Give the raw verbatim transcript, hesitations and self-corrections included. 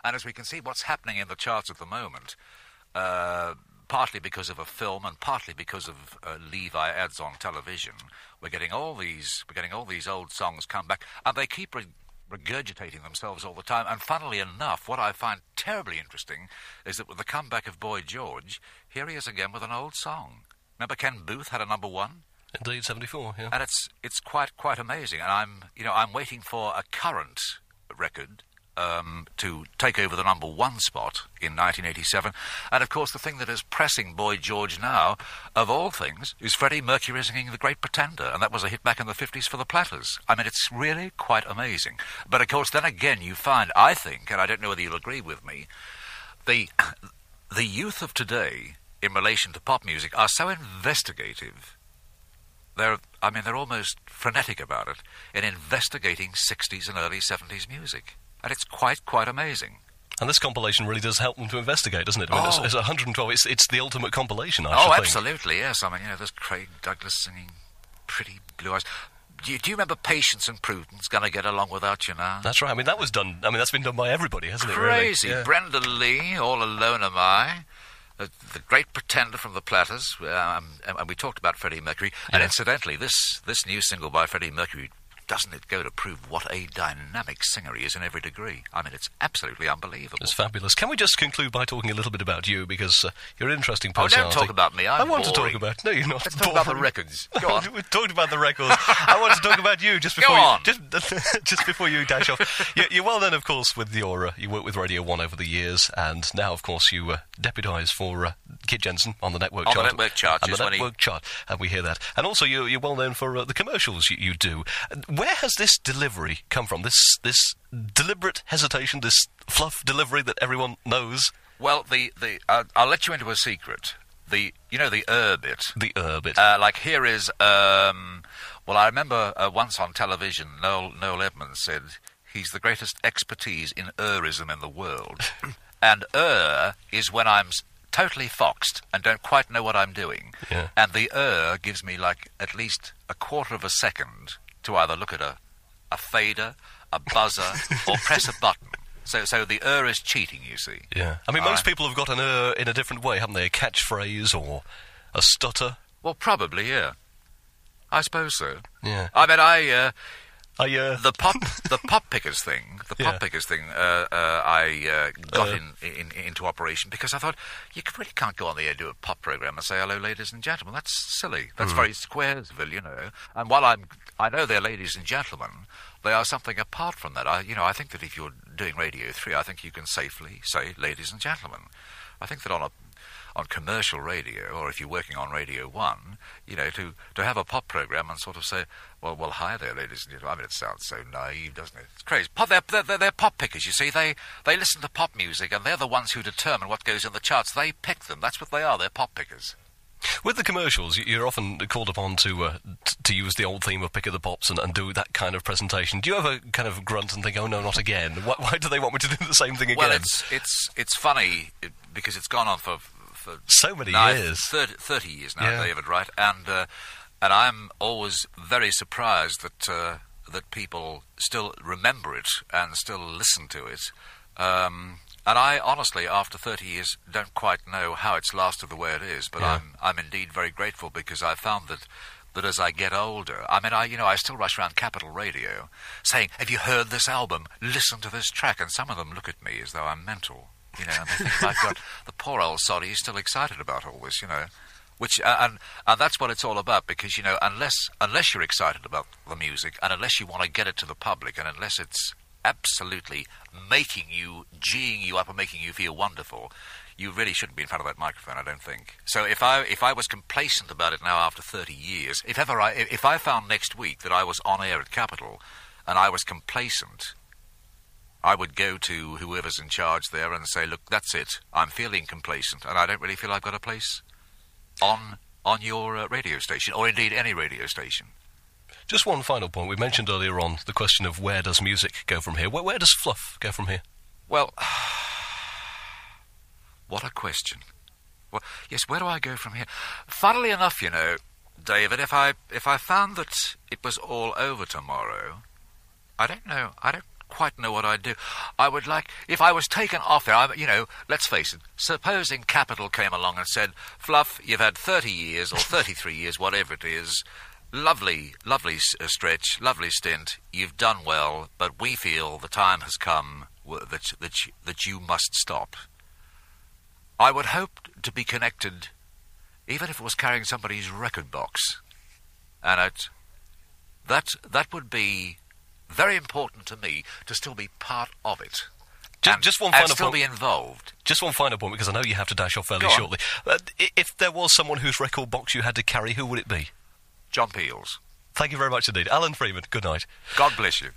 And as we can see, what's happening in the charts at the moment, uh, partly because of a film and partly because of uh, Levi ads on television, we're getting all these we're getting all these old songs come back, and they keep re- regurgitating themselves all the time. And funnily enough, what I find terribly interesting is that with the comeback of Boy George, here he is again with an old song. Remember Ken Booth had a number one? Indeed, seventy-four, yeah. And it's it's quite quite amazing. And I'm you know I'm waiting for a current record um, to take over the number one spot in nineteen eighty-seven. And of course, the thing that is pressing Boy George now, of all things, is Freddie Mercury singing "The Great Pretender," and that was a hit back in the fifties for the Platters. I mean, it's really quite amazing. But of course, then again, you find, I think, and I don't know whether you'll agree with me, the the youth of today, in relation to pop music, are so investigative. They're, I mean, they're almost frenetic about it in investigating sixties and early seventies music. And it's quite, quite amazing. And this compilation really does help them to investigate, doesn't it? I mean, oh. it's, it's one hundred twelve. It's, it's the ultimate compilation, I Oh, should absolutely, yes. I mean, you know, there's Craig Douglas singing Pretty Blue Eyes. Do you, do you remember Patience and Prudence, Gonna Get Along Without You Now? That's right. I mean, that was done. I mean, that's been done by everybody, hasn't it? Crazy. Really? Yeah. Brenda Lee, All Alone Am I. Uh, the Great Pretender from the Platters, um, and, and we talked about Freddie Mercury. And Yeah. incidentally, this this new single by Freddie Mercury, doesn't it go to prove what a dynamic singer he is in every degree? I mean, it's absolutely unbelievable. It's fabulous. Can we just conclude by talking a little bit about you, because uh, you're an interesting Oh, personality. don't talk about me. I'm I want boring. to talk about... No, you're not. Let's talk about the boring. records. Go on. We talked about the records. I want to talk about you just before Go on. you just, just before you dash off. You, you're well known, of course, with your uh, you worked with Radio One over the years, and now, of course, you uh, deputise for uh, Kid Jensen on the network On chart. the network chart, on the just when he- network chart, and we hear that. And also, you're, you're well known for uh, the commercials you, you do. Uh, Where has this delivery come from? This this deliberate hesitation, this fluff delivery that everyone knows. Well, the, the uh, I'll let you into a secret. The You know, the er bit. The er bit. Uh, like here is, um, well, I remember uh, once on television, Noel, Noel Edmonds said, he's the greatest expertise in erism in the world. And er is when I'm s- totally foxed and don't quite know what I'm doing. Yeah. And the er gives me like at least a quarter of a second to either look at a, a fader, a buzzer, or press a button. So so the er is cheating, you see. Yeah. I mean, All most right. people have got an er in a different way, haven't they? A catchphrase or a stutter. Well, probably, yeah. I suppose so. Yeah. I mean, I... Uh, I, uh... The pop, the pop pickers thing, the Yeah. pop pickers thing. Uh, uh, I uh, got Uh. in, in into operation because I thought you really can't go on the air and do a pop program and say hello, ladies and gentlemen. That's silly. That's Hmm. very Squaresville, you know. And while I'm, I know they're ladies and gentlemen, they are something apart from that. I, you know, I think that if you're doing Radio Three, I think you can safely say ladies and gentlemen. I think that on a on commercial radio, or if you're working on Radio One, you know, to, to have a pop program and sort of say, well, well, hi there, ladies and gentlemen. I mean, it sounds so naive, doesn't it? It's crazy. Pop, they're, they're, they're pop pickers, you see. They they listen to pop music, and they're the ones who determine what goes in the charts. They pick them. That's what they are. They're pop pickers. With the commercials, you- you're often called upon to uh, t- to use the old theme of Pick of the Pops and, and do that kind of presentation. Do you ever kind of grunt and think, oh, no, not again? Why, why do they want me to do the same thing again? Well, it's it's it's funny it, because it's gone on for for So many now, years. thirty, thirty years now, Yeah. David. Right, and uh, and I'm always very surprised that uh, that people still remember it and still listen to it. Um, and I honestly, after thirty years, don't quite know how it's lasted the way it is. But Yeah. I'm I'm indeed very grateful because I found that. That as I get older, I mean, I you know, I still rush around Capital Radio saying, "Have you heard this album? Listen to this track." And some of them look at me as though I'm mental, you know. And they think, "My God, the poor old sod, he's still excited about all this," you know. Which uh, and and that's what it's all about, because you know, unless unless you're excited about the music, and unless you want to get it to the public, and unless it's absolutely making you, geeing you up and making you feel wonderful, you really shouldn't be in front of that microphone, I don't think. So if I if I was complacent about it now after thirty years, if ever I if I found next week that I was on air at Capital and I was complacent, I would go to whoever's in charge there and say, "Look, that's it. I'm feeling complacent, and I don't really feel I've got a place on on your uh, radio station, or indeed any radio station." Just one final point. We mentioned earlier on the question of where does music go from here? Where, where does fluff go from here? Well, what a question. Well, yes, where do I go from here? Funnily enough, you know, David, if I if I found that it was all over tomorrow, I don't know. I don't quite know what I'd do. I would like, if I was taken off there, I, you know, let's face it, supposing Capital came along and said, Fluff, you've had thirty years or thirty-three years, whatever it is, lovely, lovely uh, stretch, lovely stint, you've done well, but we feel the time has come w- that, that, that you must stop. I would hope to be connected, even if it was carrying somebody's record box. And it, that, that would be very important to me to still be part of it. Just, and, just one and final still point. be involved. Just one final point, because I know you have to dash off fairly Go on. shortly. Uh, i- if there was someone whose record box you had to carry, who would it be? John Peels. Thank you very much indeed. Alan Freeman, good night. God bless you.